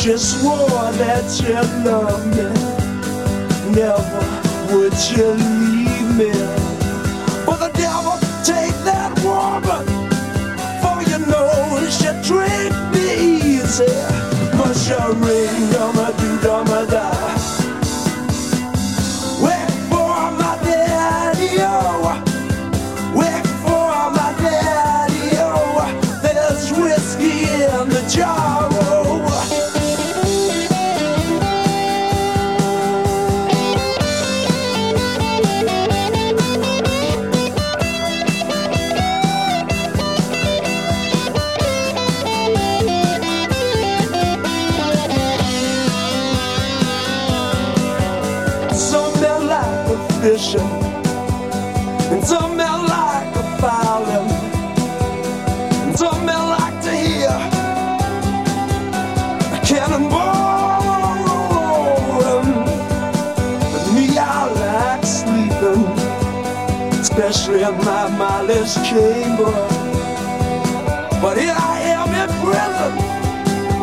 just swore that you love me. Never would you leave me. But the devil take that woman, for you know she treat me easy. Push a ring, dama do dama da. Wait for my daddy, oh. Wait for my daddy, oh. There's whiskey in the jar, oh. Fishing, and some men like a fowling, and some men like to hear a cannonball rolling. But me, I like sleeping, especially in my mindless chamber. But here I am in prison,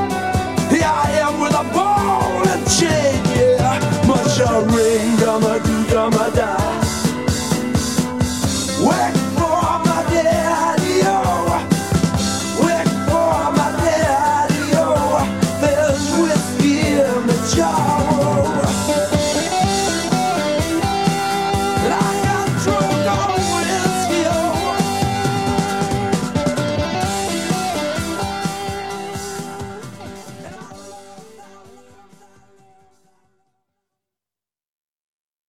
here I am with a ball and chain, yeah. Much a ring, gonna do.